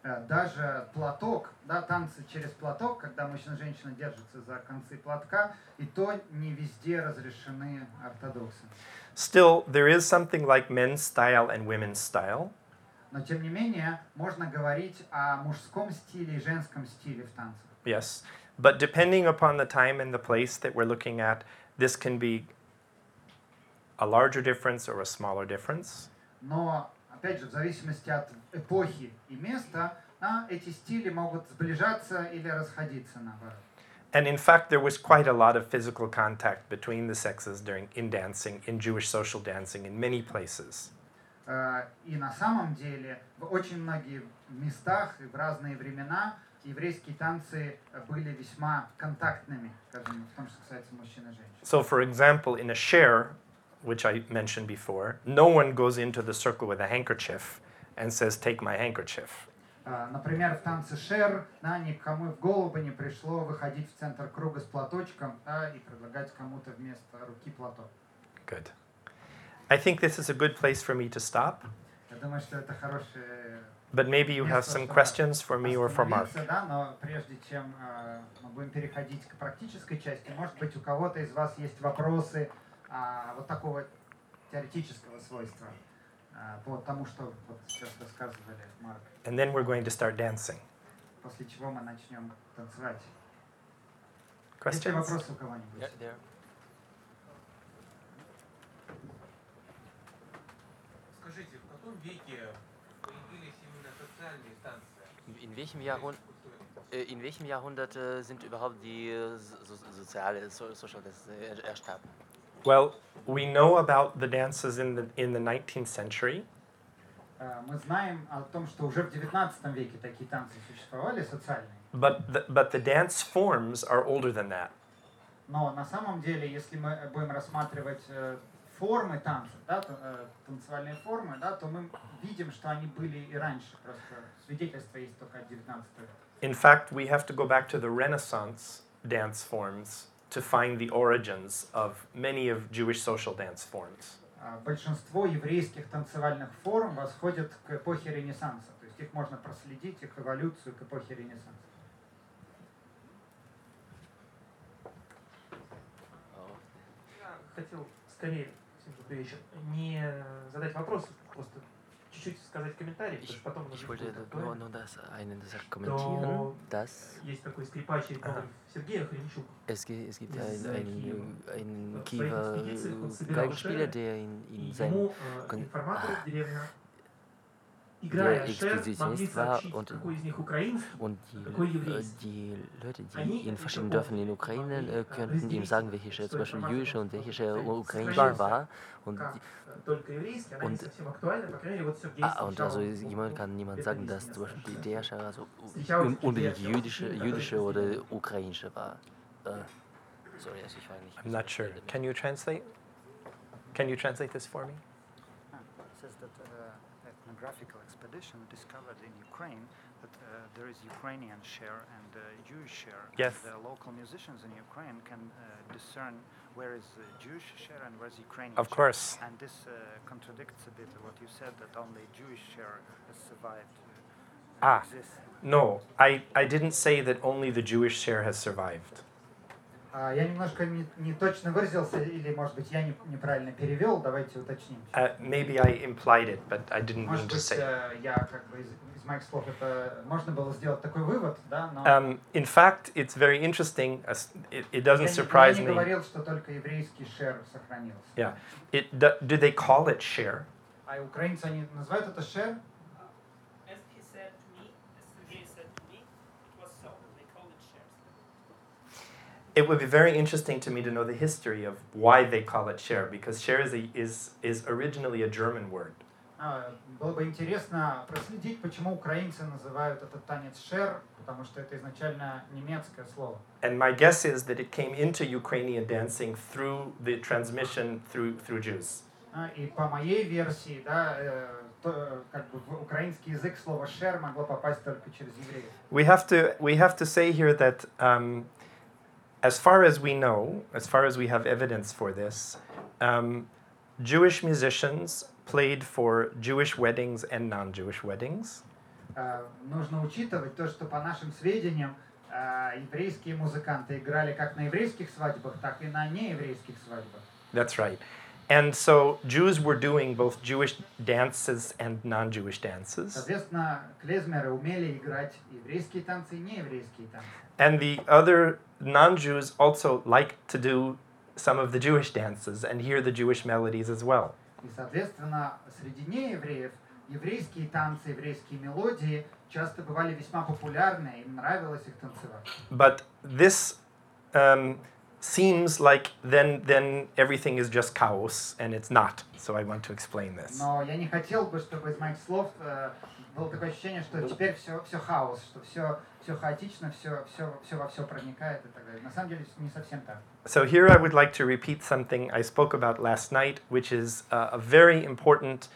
[SPEAKER 3] Даже платок, да, танцы через платок, когда мужчина и женщина держатся за концы платка, и то не везде разрешены ортодоксами.
[SPEAKER 2] Still, there is something like men's style and women's style.
[SPEAKER 3] Но тем не менее, можно говорить о мужском стиле и женском стиле в танцах.
[SPEAKER 2] Yes. But depending upon the time and the place that we're looking at, this can be a larger difference or a smaller difference.
[SPEAKER 3] Но, опять же, в зависимости от эпохи и места, эти стили могут сближаться или расходиться, наоборот.
[SPEAKER 2] And in fact, there was quite a lot of physical contact between the sexes in dancing, in Jewish social dancing, in many places.
[SPEAKER 3] И на самом деле в очень многих местах и в разные времена еврейские танцы были весьма контактными, скажем, в том, что касается мужчин и женщин.
[SPEAKER 2] So, for example, in a share, which I mentioned before, no one goes into the circle with a handkerchief and says, "Take my handkerchief."
[SPEAKER 3] Например, в танце шер, никому в голову бы не пришло выходить в центр круга с платочком, и предлагать кому-то вместо руки платок.
[SPEAKER 2] Good. I think this is a good place for me to stop.
[SPEAKER 3] Я думаю, что это хорошее
[SPEAKER 2] But maybe you have some questions for me or for Mark.
[SPEAKER 3] остановиться, да, но прежде чем мы будем переходить к практической части, может быть, у кого-то из вас есть вопросы вот такого теоретического свойства по тому, что вот сейчас рассказывали Марк.
[SPEAKER 2] And then we're going to start dancing.
[SPEAKER 3] После чего мы начнем танцевать. Есть ли
[SPEAKER 2] Questions?
[SPEAKER 3] вопросы у кого-нибудь?
[SPEAKER 4] Скажите, в каком веке появились именно социальные станции?
[SPEAKER 1] In welchem Jahrhundert sind überhaupt die soziale Social erstarben?
[SPEAKER 2] Well, we know about the dances in the 19th century.
[SPEAKER 3] Мы знаем о том, что уже в 19 веке такие танцы существовали, социальные.
[SPEAKER 2] But the dance forms are older than that.
[SPEAKER 3] Но на самом деле, если мы будем рассматривать формы танцев, да, танцевальные формы, да, то мы видим, что они были и раньше. Просто свидетельство есть только от 19 века.
[SPEAKER 2] In fact, we have to go back to the Renaissance dance forms to find the origins of many of Jewish social dance forms.
[SPEAKER 3] Большинство еврейских танцевальных форм восходят к эпохе Ренессанса. То есть их можно проследить, их эволюцию к эпохе Ренессанса.
[SPEAKER 4] Я хотел скорее, всем добрый вечер, не задать вопрос, просто чуть-чуть сказать комментарий, потому что потом
[SPEAKER 1] Ich
[SPEAKER 4] нужно
[SPEAKER 1] wollte
[SPEAKER 4] будет актуально.
[SPEAKER 1] nur eine Sache kommentieren, dass
[SPEAKER 4] Есть такой скрипач Сергей Охренчук.
[SPEAKER 1] es gibt
[SPEAKER 4] Из
[SPEAKER 1] einen
[SPEAKER 4] В своих
[SPEAKER 1] Kiewer
[SPEAKER 4] экспедициях он собирал
[SPEAKER 1] Geigenspieler,
[SPEAKER 4] шеры,
[SPEAKER 1] der
[SPEAKER 4] и
[SPEAKER 1] in seinen
[SPEAKER 4] ему
[SPEAKER 1] Kon-
[SPEAKER 4] информаторы в деревне,
[SPEAKER 1] der
[SPEAKER 4] играя шер, могли
[SPEAKER 1] Expeditionist war
[SPEAKER 4] сообщить,
[SPEAKER 1] und
[SPEAKER 4] какой из них украинский,
[SPEAKER 1] Und
[SPEAKER 4] какой еврейский.
[SPEAKER 1] die Leute, die in verschiedenen Dörfern in der Ukraine könnten ihm sagen, welche Schere zum Beispiel jüdische und welche ukrainische war. Und,
[SPEAKER 4] как только еврейский, она не
[SPEAKER 1] und-
[SPEAKER 4] совсем актуальна, по крайней мере, вот Сергей
[SPEAKER 1] und also
[SPEAKER 4] встречал
[SPEAKER 1] kann niemand
[SPEAKER 4] это
[SPEAKER 1] sagen, dass
[SPEAKER 4] объяснение
[SPEAKER 1] zum Beispiel
[SPEAKER 4] совершенно.
[SPEAKER 1] der Schere also
[SPEAKER 4] Встречалась
[SPEAKER 1] unbedingt
[SPEAKER 4] Сергей
[SPEAKER 1] jüdische oder ukrainische war. Sorry, also ich war nicht.
[SPEAKER 2] I'm not sure. Can you translate? Can you translate this for me?
[SPEAKER 5] It says that ethnographical expedition discovered in Ukraine that there is Ukrainian share and Jewish share.
[SPEAKER 2] Yes.
[SPEAKER 5] And the local musicians in Ukraine can discern where is Jewish share and where is Ukrainian
[SPEAKER 2] Of
[SPEAKER 5] share.
[SPEAKER 2] course.
[SPEAKER 5] And this contradicts a bit what you said, that only Jewish share has survived. Exists.
[SPEAKER 2] No, I didn't say that only the Jewish share has survived.
[SPEAKER 3] Я немножко не точно выразился, или, может быть, я неправильно перевел, давайте уточним.
[SPEAKER 2] Maybe I implied it, but I didn't mean
[SPEAKER 3] Может
[SPEAKER 2] to
[SPEAKER 3] быть,
[SPEAKER 2] say.
[SPEAKER 3] я как бы из моих слов это можно было сделать такой вывод, да, но
[SPEAKER 2] In fact, it's very interesting. It doesn't
[SPEAKER 3] я
[SPEAKER 2] surprise
[SPEAKER 3] не
[SPEAKER 2] me.
[SPEAKER 3] говорил, что только еврейский шер сохранился.
[SPEAKER 2] Yeah. Do they call it share?
[SPEAKER 3] А украинцы, они называют это шер?
[SPEAKER 6] As he said to me, as Sergei said to me, it was so. They call it shares.
[SPEAKER 2] It would be very interesting to me to know the history of why they call it share, because share is originally a German word.
[SPEAKER 3] Было бы интересно проследить, почему украинцы называют этот танец шер, потому что это изначально немецкое слово.
[SPEAKER 2] And my guess is that it came into Ukrainian dancing through the transmission through Jews.
[SPEAKER 3] И по моей версии, да, как бы в украинский язык слово шер могло попасть только через евреев.
[SPEAKER 2] We have to say here that as far as we know, as far as we have evidence for this, Jewish musicians played for Jewish weddings and non-Jewish weddings.
[SPEAKER 3] нужно учитывать то, что по нашим сведениям еврейские музыканты играли как на еврейских свадьбах, так и на нееврейских свадьбах.
[SPEAKER 2] That's right. And so Jews were doing both Jewish dances and non-Jewish dances.
[SPEAKER 3] Соответственно, клезмеры умели играть еврейские танцы и нееврейские танцы.
[SPEAKER 2] And the other non-Jews also liked to do some of the Jewish dances and hear the Jewish melodies as well.
[SPEAKER 3] И, соответственно, среди неевреев еврейские танцы, еврейские мелодии часто бывали весьма популярны, им нравилось их танцевать.
[SPEAKER 2] But this seems like then everything is just chaos, and it's not. So I want to explain this.
[SPEAKER 3] Но я не хотел бы, чтобы из моих слов было такое ощущение, что теперь все хаос, что все хаотично, все во все проникает и так далее. На самом деле не совсем так.
[SPEAKER 2] So here I would like to repeat something I spoke about last night, which is a very important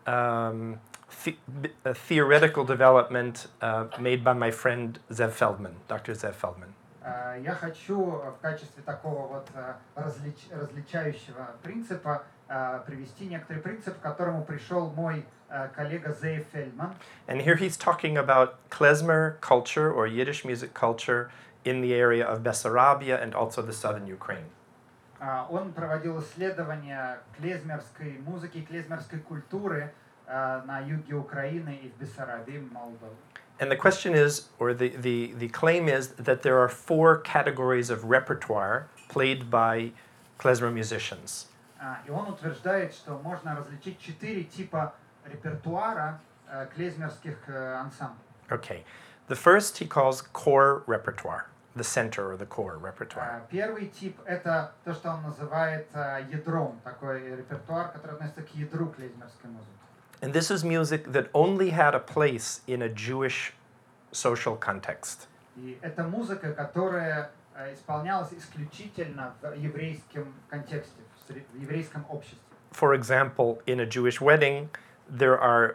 [SPEAKER 2] a theoretical development made by my friend Zev Feldman, Dr. Zev Feldman.
[SPEAKER 3] Я хочу в качестве такого вот различающего принципа привести некоторый принцип, к которому пришел мой коллега Зейв Фельдман.
[SPEAKER 2] And here he's talking about klezmer culture or Yiddish music culture in the area of Bessarabia and also the southern Ukraine.
[SPEAKER 3] Он проводил исследования клезмерской музыки, клезмерской культуры на юге Украины и в Бессарабии, Молдове.
[SPEAKER 2] And the question is, or the claim is, that there are 4 categories of repertoire played by klezmer musicians.
[SPEAKER 3] И он утверждает, что можно различить 4 типа репертуара клезмерских ансамблей.
[SPEAKER 2] Okay. The first he calls core repertoire, the center or the core repertoire.
[SPEAKER 3] Первый тип — это то, что он называет ядром, такой репертуар, который относится к ядру клезмерской музыки.
[SPEAKER 2] And this is music that only had a place in a Jewish social context.
[SPEAKER 3] И это музыка, которая исполнялась исключительно в еврейском контексте, в еврейском обществе.
[SPEAKER 2] For example, in a Jewish wedding, there are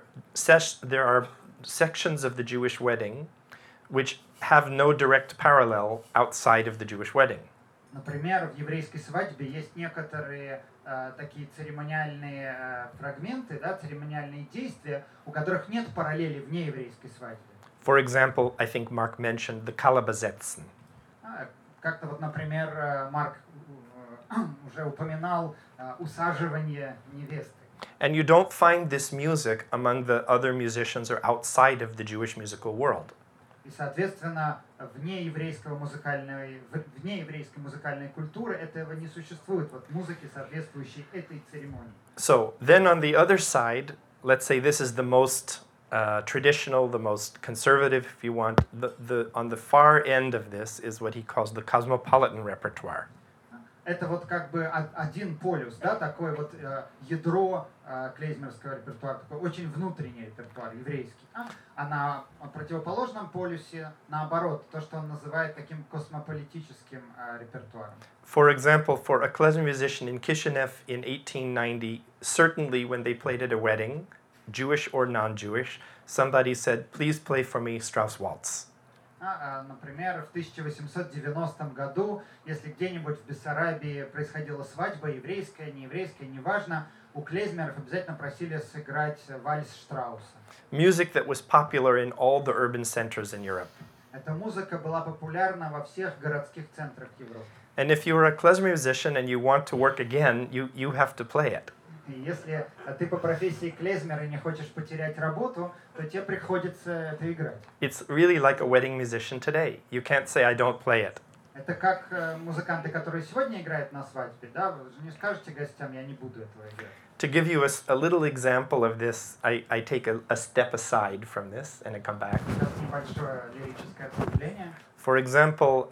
[SPEAKER 2] sections of the Jewish wedding which have no direct parallel outside of the Jewish wedding.
[SPEAKER 3] Например, в еврейской свадьбе есть некоторые такие церемониальные фрагменты, да, церемониальные действия, у которых нет параллели вне еврейской свадьбы.
[SPEAKER 2] For example, I think Mark mentioned the Kalabasetzen.
[SPEAKER 3] Как-то вот, например, Марк уже упоминал усаживание невесты.
[SPEAKER 2] And you don't find this music among the other musicians or outside of the Jewish musical world.
[SPEAKER 3] И, соответственно, вне еврейской музыкальной культуры этого не существует, вот музыки, соответствующей этой церемонии.
[SPEAKER 2] So then on the other side, let's say this is the most traditional, the most conservative, if you want. On the far end of this is what he calls the cosmopolitan repertoire.
[SPEAKER 3] Это вот как бы один полюс, да, такое вот ядро клезмерского репертуара, такой очень внутренний репертуар, еврейский. А на противоположном полюсе, наоборот, то, что он называет таким космополитическим репертуаром.
[SPEAKER 2] For example, for a klezmer musician in Kishinev in 1890, certainly when they played at a wedding, Jewish or non-Jewish, somebody said, "Please play for me Strauss Waltz."
[SPEAKER 3] Например, в 1890 году, если где-нибудь в Бессарабии происходила свадьба, еврейская, нееврейская, неважно, у клезмеров обязательно просили сыграть вальс Штрауса.
[SPEAKER 2] Music that was popular in all the urban centers in Europe.
[SPEAKER 3] Эта музыка была популярна во всех городских центрах Европы.
[SPEAKER 2] And if you're a klezmer musician and you want to work again, you have to play it.
[SPEAKER 3] И если ты по профессии клезмер и не хочешь потерять работу, то тебе приходится это играть.
[SPEAKER 2] It's really like a wedding musician today. You can't say, I don't play it.
[SPEAKER 3] Это как музыканты, которые сегодня играют на свадьбе, да? Вы же не скажете гостям, я не буду этого играть.
[SPEAKER 2] To give you a little example of this, I take a step aside from this and I come back.
[SPEAKER 3] Сейчас небольшое лирическое отступление.
[SPEAKER 2] For example,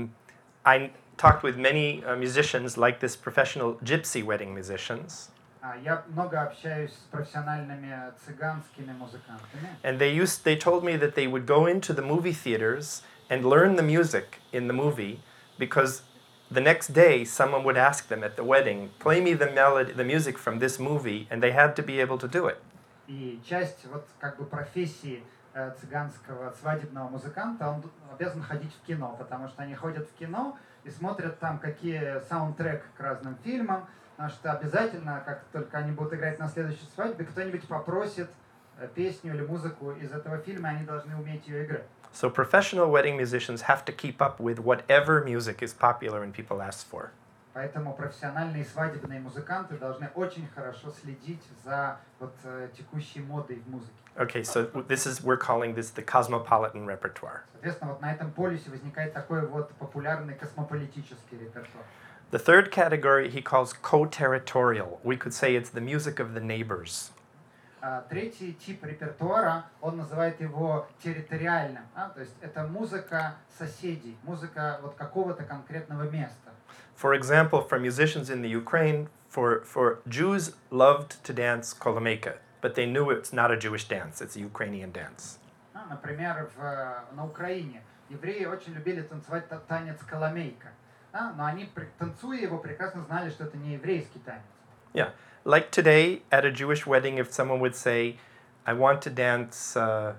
[SPEAKER 2] I talked with many musicians like this professional gypsy wedding musicians.
[SPEAKER 3] Я много общаюсь с профессиональными цыганскими музыкантами.
[SPEAKER 2] And they told me that they would go into the movie theaters and learn the music in the movie because the next day someone would ask them at the wedding, play me the music from this movie, and they had to be able to do it.
[SPEAKER 3] И часть вот как бы профессии цыганского свадебного музыканта, он обязан ходить в кино, потому что они ходят в кино и смотрят там какие саундтрек к разным фильмам. Потому что обязательно, как только они будут играть на следующей свадьбе, кто-нибудь попросит песню или музыку из этого фильма, они должны уметь ее играть.
[SPEAKER 2] So professional wedding musicians have to keep up with whatever music is popular and people ask for.
[SPEAKER 3] Поэтому профессиональные свадебные музыканты должны очень хорошо следить за вот текущей модой в музыке.
[SPEAKER 2] Okay, so we're calling this the cosmopolitan repertoire.
[SPEAKER 3] Соответственно, вот на этом полюсе возникает такой вот популярный космополитический репертуар.
[SPEAKER 2] The third category he calls co-territorial. We could say it's the music of the neighbors.
[SPEAKER 3] Третий тип репертуара, он называет его территориальным. То есть это музыка соседей, музыка вот какого-то конкретного места.
[SPEAKER 2] For example, for musicians in the Ukraine, for Jews loved to dance kolomeyka, but they knew it's not a Jewish dance, it's a Ukrainian dance.
[SPEAKER 3] Например, на Украине евреи очень любили танцевать танец коломейка, но они, танцуя его, прекрасно знали, что это не еврейский танец.
[SPEAKER 2] Yeah, like today at a Jewish wedding, if someone would say, I want to dance,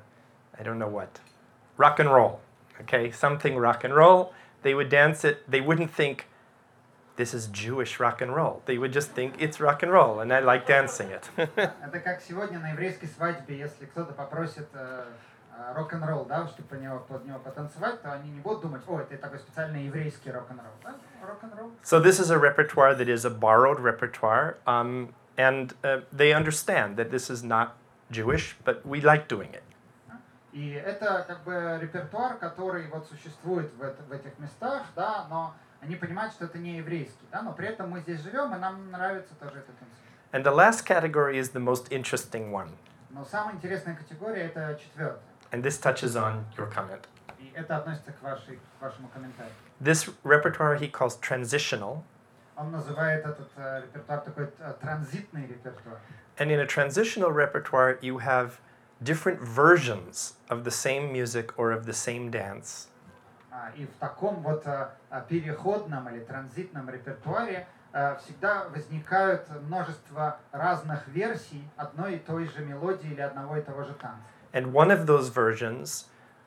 [SPEAKER 2] I don't know what, rock and roll, okay, something rock and roll, they would dance it, they wouldn't think, this is Jewish rock and roll. They would just think it's rock and roll, and I like dancing it.
[SPEAKER 3] Это как сегодня на еврейской свадьбе, если кто-то попросит рок-н-ролл, да, чтобы под него потанцевать, то они не будут думать, о, это такой специальный еврейский рок-н-ролл. Да? Рок-н-ролл.
[SPEAKER 2] So this is a repertoire that is a borrowed repertoire, and they understand that this is not Jewish, but we like doing it.
[SPEAKER 3] И это как бы репертуар, который вот существует в этих местах, да, но они понимают, что это не еврейский, да, но при этом мы здесь живем, и нам нравится тоже это танцевать.
[SPEAKER 2] And the last category is the most interesting one.
[SPEAKER 3] Но самая интересная категория это четвертая.
[SPEAKER 2] And this touches on your comment.
[SPEAKER 3] И это относится к вашему комментарию.
[SPEAKER 2] This repertoire he calls transitional.
[SPEAKER 3] Он называет этот репертуар такой транзитный репертуар.
[SPEAKER 2] And in a transitional repertoire, you have different versions of the same music or of the same dance.
[SPEAKER 3] И в таком вот переходном или транзитном репертуаре всегда возникают множество разных версий одной и той же мелодии или одного и того же танца.
[SPEAKER 2] And one of those versions,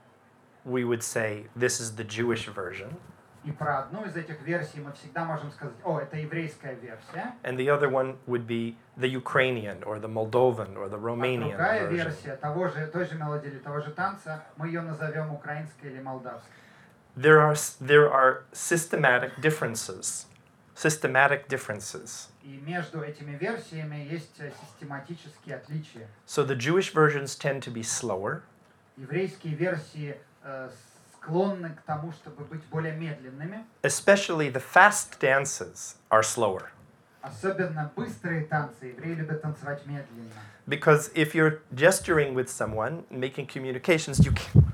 [SPEAKER 2] we would say, this is the Jewish version.
[SPEAKER 3] И про одну из этих версий мы всегда можем сказать, о, это еврейская версия.
[SPEAKER 2] And the other one would be the Ukrainian or the Moldovan or the Romanian
[SPEAKER 3] Другая
[SPEAKER 2] version.
[SPEAKER 3] версия той же мелодии или того же танца, мы ее назовем украинской или молдавской.
[SPEAKER 2] There are systematic differences.
[SPEAKER 3] И между этими версиями есть систематические отличия.
[SPEAKER 2] So the Jewish versions tend to be slower.
[SPEAKER 3] Еврейские версии склонны к тому, чтобы быть более медленными.
[SPEAKER 2] Especially the fast dances are slower.
[SPEAKER 3] Особенно быстрые танцы евреи любят танцевать медленно.
[SPEAKER 2] Because if you're gesturing with someone, making communications, you can't.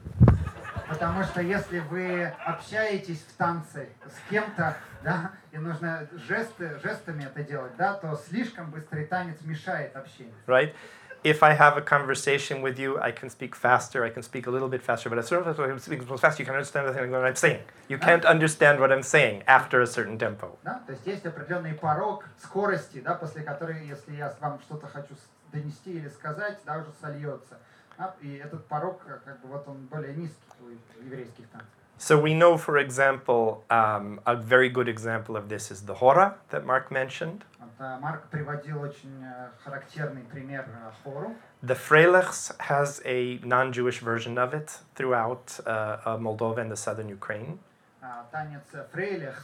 [SPEAKER 3] Потому что если вы общаетесь в танце с кем-то, да, и нужно жестами это делать, да, то слишком быстрый танец мешает общению.
[SPEAKER 2] Right? If I have a conversation with you, I can speak faster, I can speak a little bit faster, but as soon as I'm speaking so fast, you can understand the thing what I'm saying. You can't understand what I'm saying after a certain tempo.
[SPEAKER 3] Да? То есть есть определенный порог скорости, да, после которой, если я вам что-то хочу донести или сказать, да, уже сольется. Да? И этот порог, как бы, вот он более низкий у еврейских танцев.
[SPEAKER 2] So we know, for example, a very good example of this is the hora that Mark mentioned.
[SPEAKER 3] Марк приводил очень характерный пример хору.
[SPEAKER 2] The Freilichs has a non-Jewish version of it throughout Moldova and the southern Ukraine.
[SPEAKER 3] Танец Фрейлихс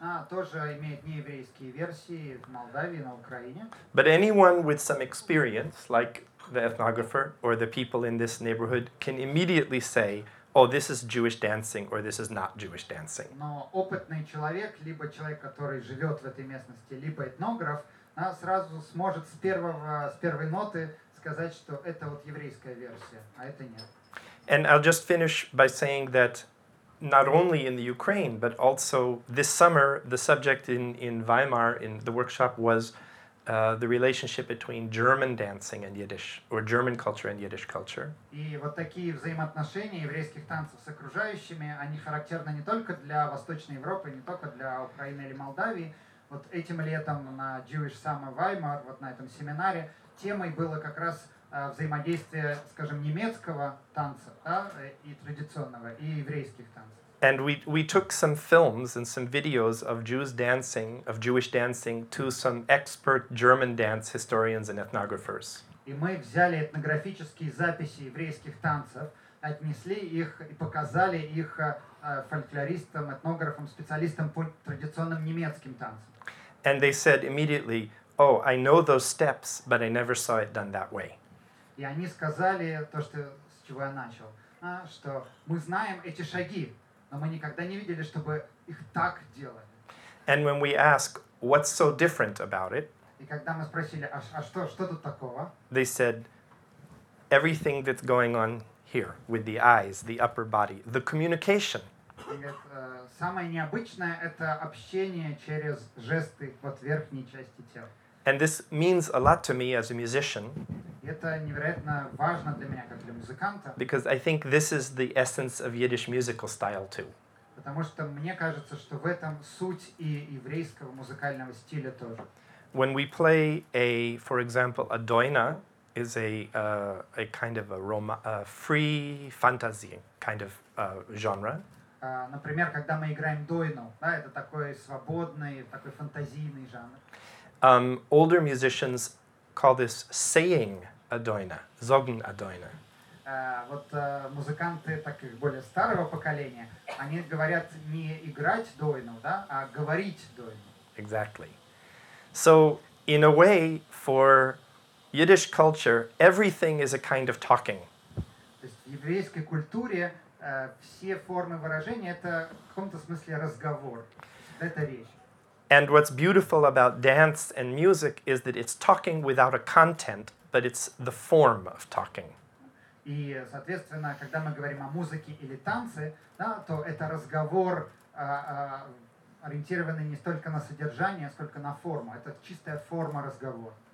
[SPEAKER 3] тоже имеет нееврейские версии в Молдавии, на Украине.
[SPEAKER 2] But anyone with some experience, like the ethnographer or the people in this neighborhood, can immediately say, oh, this is Jewish dancing or this is not Jewish dancing.
[SPEAKER 3] Но опытный человек, либо человек, который живет в этой местности, либо этнограф, сразу сможет с первой ноты сказать, что это вот еврейская версия, а это нет.
[SPEAKER 2] And I'll just finish by saying that not only in the Ukraine, but also this summer, the subject in Weimar, in the workshop, was the relationship between German dancing and Yiddish, or German culture and Yiddish culture.
[SPEAKER 3] И вот такие взаимоотношения еврейских танцев с окружающими, они характерны не только для Восточной Европы, не только для Украины или Молдавии. Вот этим летом на Jewish Summer Weimar, вот на этом семинаре, темой было как раз взаимодействие, скажем, немецкого танца, да, и традиционного, и еврейских танцев.
[SPEAKER 2] And we took some films and some videos of Jewish dancing to some expert German dance historians and ethnographers.
[SPEAKER 3] И мы взяли этнографические записи еврейских танцев, отнесли их и показали их фольклористам, этнографам, специалистам по традиционным немецким танцам.
[SPEAKER 2] And they said immediately, oh, I know those steps, but I never saw it done that way.
[SPEAKER 3] И они сказали то, что, с чего я начал, что мы знаем эти шаги, но мы никогда не видели, чтобы их так делали.
[SPEAKER 2] And when we ask, what's so different about it,
[SPEAKER 3] И когда мы спросили, что тут такого,
[SPEAKER 2] they said, everything that's going on here with the eyes, the upper body, the communication.
[SPEAKER 3] и говорят, самое необычное — это общение через жесты вот верхней части тела.
[SPEAKER 2] And this means a lot to me as a musician,
[SPEAKER 3] И это невероятно важно для меня, как для музыканта,
[SPEAKER 2] because I think this is the essence of Yiddish musical style too.
[SPEAKER 3] потому что мне кажется, что в этом суть и еврейского музыкального стиля тоже.
[SPEAKER 2] When we play for example, a doina is a kind of a free fantasy kind of genre.
[SPEAKER 3] Например, когда мы играем дойну, да, это такой свободный, такой фантазийный жанр.
[SPEAKER 2] Older musicians call this saying a doina, zogen a doina.
[SPEAKER 3] Вот музыканты таких более старого поколения, они говорят не играть дойну, да, а говорить дойну.
[SPEAKER 2] Exactly. So, in a way, for Yiddish culture, everything is a kind of talking.
[SPEAKER 3] То есть в еврейской культуре все формы выражения — это в каком-то смысле разговор, это речь.
[SPEAKER 2] And what's beautiful about dance and music is that it's talking without a content, but it's the form of talking.
[SPEAKER 3] И, соответственно, когда мы говорим о музыке или танце, да, то это разговор, ориентированный не столько на содержание, сколько на форму. Это чистая форма разговора.